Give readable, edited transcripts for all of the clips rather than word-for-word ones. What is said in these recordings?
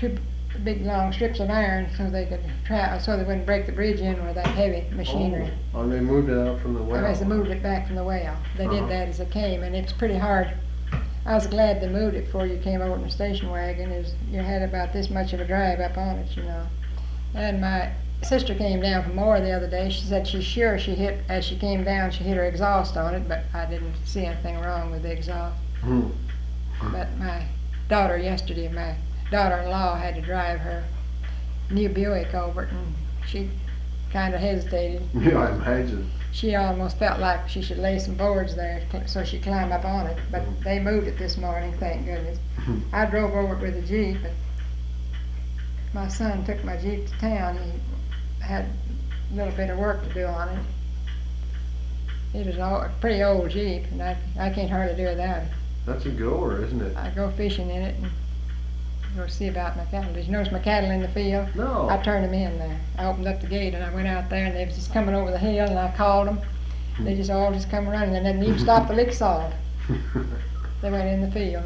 two big long strips of iron so they could so they wouldn't break the bridge in with that heavy machinery. Oh, and they moved it out from the well. Yes, they moved it back from the well. They did that as it came, and it's pretty hard. I was glad they moved it before you came over in the station wagon. You had about this much of a drive up on it, you know. And my sister came down from Moore the other day. She said she's sure as she came down, she hit her exhaust on it, but I didn't see anything wrong with the exhaust. But my daughter-in-law had to drive her new Buick over it, and she kind of hesitated. Yeah, I imagine. She almost felt like she should lay some boards there so she'd climb up on it, but they moved it this morning, thank goodness. I drove over it with a Jeep, but my son took my Jeep to town. He had a little bit of work to do on it. It was a pretty old Jeep, and I can't hardly do without it. That's a goer, isn't it? I go fishing in it and go see about my cattle. Did you notice my cattle in the field? No. I turned them in there. I opened up the gate and I went out there, and they was just coming over the hill, and I called them. They just all just come running, and they didn't even stop to lick salt. They went in the field.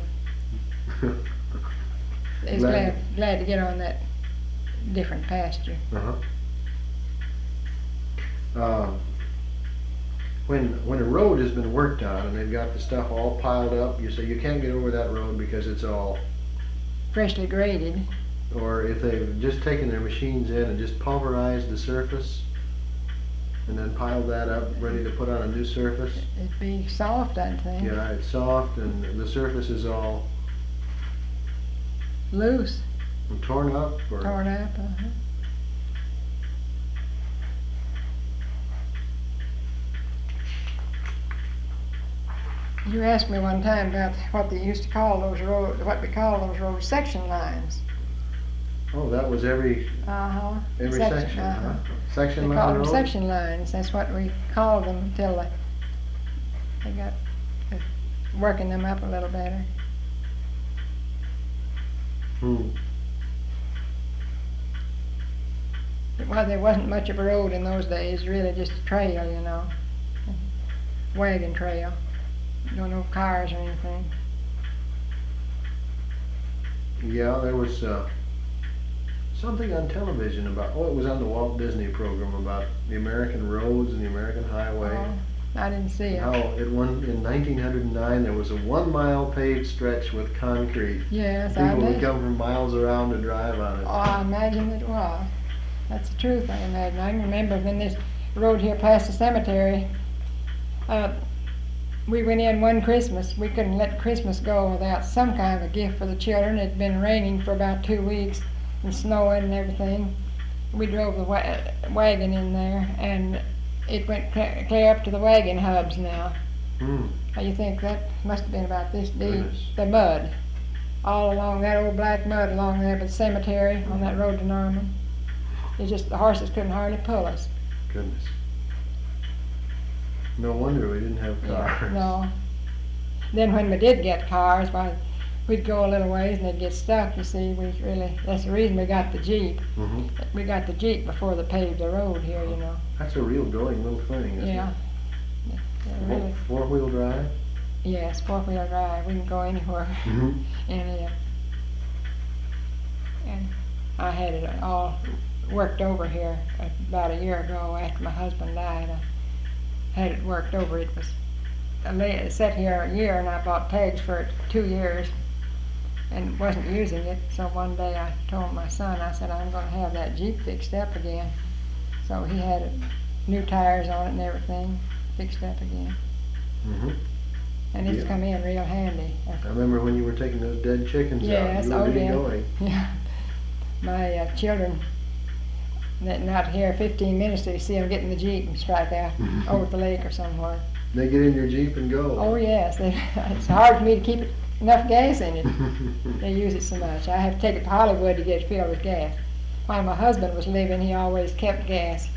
They was glad to get on that different pasture. When a road has been worked on and they've got the stuff all piled up, you say you can't get over that road because it's all freshly graded. Or if they've just taken their machines in and just pulverized the surface and then piled that up ready to put on a new surface. It'd be soft, I think. Yeah, it's soft and the surface is all loose. And torn up? Or torn up, You asked me one time about what they used to call those roads, what we call those roads, section lines. Oh, that was every section, Section line road? They called them section lines. That's what we called them until they got working them up a little better. Well, there wasn't much of a road in those days, really just a trail, you know, wagon trail. No cars or anything. Yeah, there was something on television about, it was on the Walt Disney program about the American roads and the American highway. Oh, I didn't see it. How in 1909 there was a 1 mile paved stretch with concrete. Yes, People would come from miles around to drive on it. Oh, I imagine it was. That's the truth, I imagine. I can remember when this road here past the cemetery, we went in one Christmas. We couldn't let Christmas go without some kind of a gift for the children. It had been raining for about 2 weeks and snowing and everything. We drove the wagon in there, and it went clear up to the wagon hubs now. How you think that must have been about this deep? Goodness. The mud. All along that old black mud along there by the cemetery on that road to Norman. It's just the horses couldn't hardly pull us. Goodness. No wonder we didn't have cars. Yeah, no. Then when we did get cars, why, we'd go a little ways and they'd get stuck, you see. That's the reason we got the Jeep. We got the Jeep before they paved the road here, you know. That's a real going little thing, isn't it? Really. Four-wheel drive? Yes, four-wheel drive. We can go anywhere in it. And I had it all worked over here about a year ago after my husband died. I had it worked over. It was sat here a year, and I bought tags for it 2 years and wasn't using it. So one day I told my son, I said, I'm going to have that Jeep fixed up again. So he had it, new tires on it and everything, fixed up again. And it's come in real handy. I remember when you were taking those dead chickens out. You were really going. Yeah. My children, not here 15 minutes, they see them get in the Jeep and strike out over the lake or somewhere. They get in your Jeep and go. Oh yes, it's hard for me to keep enough gas in it. They use it so much. I have to take it to Hollywood to get it filled with gas. While my husband was living, he always kept gas.